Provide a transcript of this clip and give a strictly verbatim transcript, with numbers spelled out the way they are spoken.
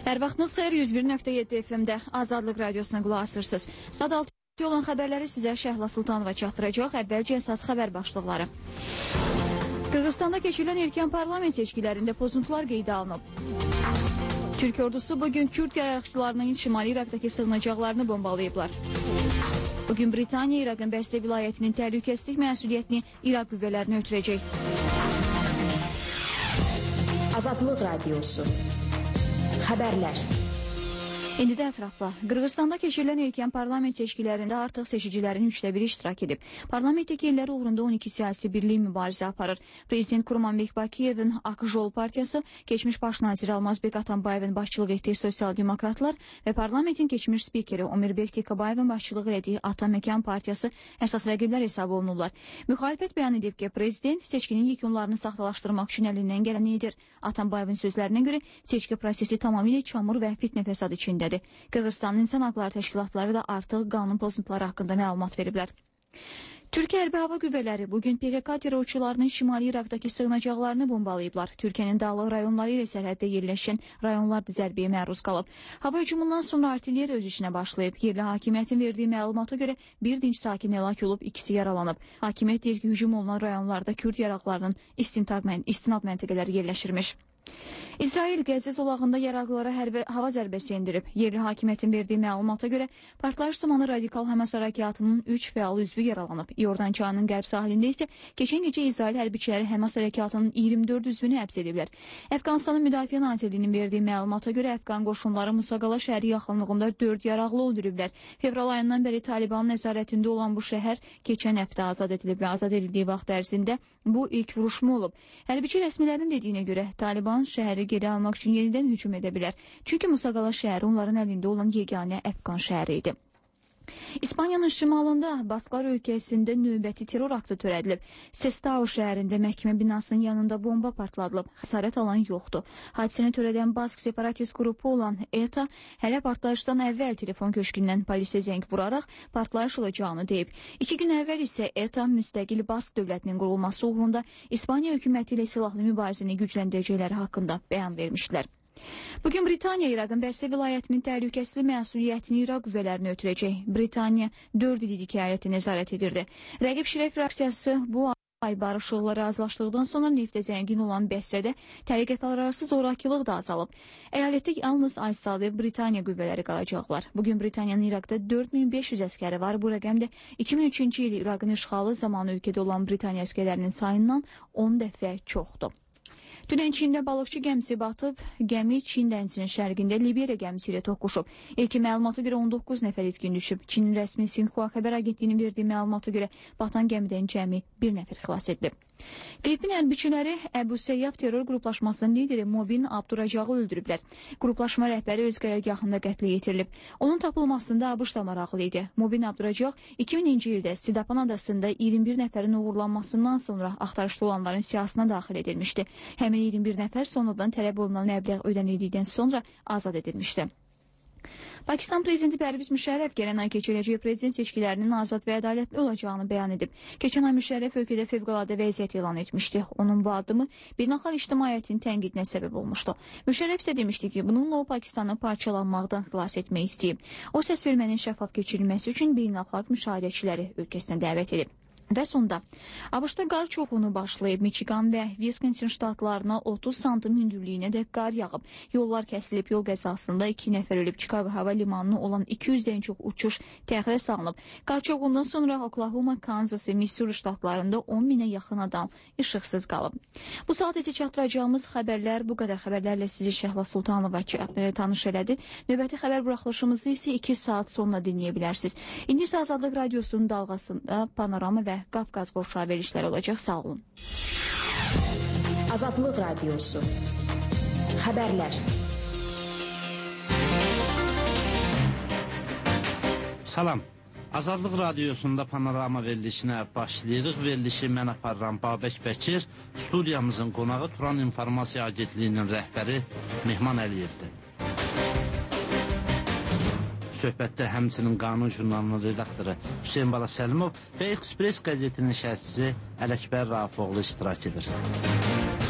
Hər vaxtınız xeyir, yüz bir nöqtə yeddi F M-də Azadlıq Radiosuna qulaq asırsınız. Saat altı olan xəbərləri sizə Şəhla Sultanova çatdıracaq. Əvvəlcə əsas xəbər başlıqları. Qırğızstanda keçirilən erkən parlament seçkilərində pozuntular qeydə alınıb. Türk ordusu bugün Kürd yaraqçılarının Şimali İraqdakı sığınacaqlarını bombalayıblar. Bugün Britaniya İraqın Bəstə vilayətinin təhlükəsizlik məsuliyyətini İraq qüvvələrinə ötürəcək. Azadlıq Radiosu. Xəbərlər. İndi də ətrafla. Qırğızstanda keçirilən erkən parlament seçkilərində artıq seçicilərin üçdə biri iştirak edib. Parlamentdəki yerləri uğrunda on iki siyasi birlik mübarizə aparır. Prezident Kurmanbek Bakiyevin Akjol partiyası, keçmiş baş nazir Almazbek Atambayevin başçılıq etdiyi sosial demokratlar və parlamentin keçmiş spikeri Omirbek Tikabayevin başçılıq etdiyi Atamekan partiyası əsas rəqiblər hesab olunurlar. Müxalifət bəyan edib ki, prezident seçkinin yekunlarını saxtalaşdırmaq üçün əlindən gələni edir. Atambayevin sözlərinə görə seçki prosesi tamamilə çamur və fitnə fəsad içində. Qırğızstanın İnsan Haqları Təşkilatları da artıq qanun pozuntuları haqqında məlumat veriblər. Türkiyə Hərbi Hava Qüvvələri bugün P K K terrorçularının Şimali İraqdakı sığınacaqlarını bombalayıblar. Türkiyənin dağlıq rayonları ilə sərhəddə yerləşən rayonlar da zərbəyə məruz qalıb. Hava hücumundan sonra artilleriya öz işinə başlayıb. Yerli hakimiyyətin verdiyi məlumata görə bir dinc sakin həlak olub, ikisi yaralanıb. Hakimiyyət deyir ki, hücum olunan rayonlarda Kürd yaraqlarının istinad məntəqələri yerləşirmiş. İsrail Qəzza zolağında yaraqlılara hərbi hava zərbəsi endirib. Yerli hakimiyyətin verdiyi məlumata görə partlayış zamanı radikal Həmas hərəkatının üç fəal üzvü yaralanıb. İordan çayının qərb sahilində isə keçən gecə İsrail hərbiçiləri Həmas hərəkatının iyirmi dörd üzvünü həbs ediblər. Əfqanistanın Müdafiə Nazirliyinin verdiyi məlumata görə Əfqan qoşunları Musaqala şəhəri yaxınlığında dörd yaraqlı öldürüblər. Fevral ayından bəri Talibanın nəzarətində olan bu şəhər keçən həftə azad edilib və azad edildiyi vaxt ərzində bu ilk vuruşma olub. Hərbiçi rəsmilərin dediyinə görə Taliban şəhəri geri almaq üçün yenidən hücum edə bilər. Çünki Musaqala şəhəri onların əlində olan yeganə Əfqan şəhəri idi. İspaniyanın şimalında Basklar ölkəsində növbəti terror aktı törədilib. Sestao şəhərində məhkəmə binasının yanında bomba partladılıb. Xəsarət alan yoxdur. Hadisəni törədən Bask separatist qrupu olan E T A hələ partlayışdan əvvəl telefon köşkündən polisə zəng vuraraq partlayış olacağını deyib. İki gün əvvəl isə E T A müstəqil Bask dövlətinin qurulması uğrunda İspaniya hökuməti ilə silahlı mübarizəni gücləndirəcəkləri haqqında bəyan vermişdilər. Bugün Britaniya İraqın Bəstə vilayətinin təhlükəsizlik məsuliyyətini İraq qüvvələrinə ötürəcək. Britaniya dörd illik əyalətə nəzarət edirdi. Rəqib Şirə fraksiyası bu ay barışıqla razılaşdıqdan sonra neftə zəngin olan Bəsrədə təriqətlərarası zorakılıq da azalıb. Əyalətdə yalnız Aysalı Britaniya qüvvələri qalacaqlar. Bugün Britaniyanın İraqda dörd min beş yüz əskəri var. Bu rəqəm də iki min üçüncü il İraqın işğalı zamanı ölkədə olan Britaniya əskərlərinin sayından on dəfə çoxdur. Dünən Çində balıqçı gəmisi batıb, gəmi Çin dənizinin şərqində Liberiya gəmisi ilə toqquşub. İlkin məlumata görə on doqquz nəfər itkin düşüb. Çinin rəsmi Sinxua xəbər agentliyinin verdiyi məlumata görə batan gəmidən cəmi bir nəfər xilas edilib. Filippin hərbiçiləri Əbu Seyyaf terror qruplaşmasının lideri Mobin Abduracağı öldürüblər. Qruplaşma rəhbəri öz qərargahında qətlə yetirilib. Onun tapılmasında ABŞ da maraqlı idi. Mobin Abduracaq iki mininci ildə Sidapan adasında iyirmi bir nəfərin uğurlanmasından sonra axtarışda olanların siyahısına daxil edilmişdi. Həmin iyirmi bir nəfər sonradan tələb olunan məbləğ ödənildikdən sonra azad edilmişdi. Pakistan prezidenti Pərviz Müşərrəf gələn ay keçiriləcək prezident seçkilərinin azad və ədalətli olacağını bəyan edib. Keçən ay Müşərrəf ölkədə fövqəladə vəziyyət elan etmişdi. Onun bu addımı beynəlxalq ictimaiyyətin tənqidinə səbəb olmuşdu. Müşərrəf isə demişdi ki, bununla o Pakistanı parçalanmaqdan xilas etmək istəyib. O səs vermənin şəffaf keçirilməsi üçün beynəlxalq müşahidəçiləri ölkəsinə dəvət edib. Və sonda, ABŞ-da qar çoxunu başlayıb, Michigan və Wisconsin ştatlarına otuz santim hündürlüyünə də qar yağıb. Yollar kəsilib, yol qəzasında iki nəfər ölüb, Chicago hava limanına olan iki yüzdən çox uçuş təxirə salınıb. Qar çoxundan sonra Oklahoma, Kansas və Missouri ştatlarında on minə yaxın adam işıqsız qalıb. Bu saat isə çatdıracağımız xəbərlər bu qədər. Xəbərlərlə sizi Şəhla Sultanova tanış elədi. Növbəti xəbər buraxılışımızı isə iki saat sonra dinləyə bilərsiniz. İndi isə Azadlıq Radiosunun dalğasında panorama və Qafqaz qoşu verilişləri olacaq. Sağ olun. Azadlıq Radiosu. Xəbərlər. Salam. Azadlıq Radiosunda panorama verilişinə başlayırıq. Verilişi mən aparıram Babək Bəkir. Studiyamızın qonağı Turan İnformasiya Agentliyinin rəhbəri Mehman Əliyevdir. Söhbətdə həmçinin Qanun jurnalının redaktoru Hüseyin Bala Səlimov və Express qəzetinin şərhçisi Ələkbər Rafoğlu iştirak edir.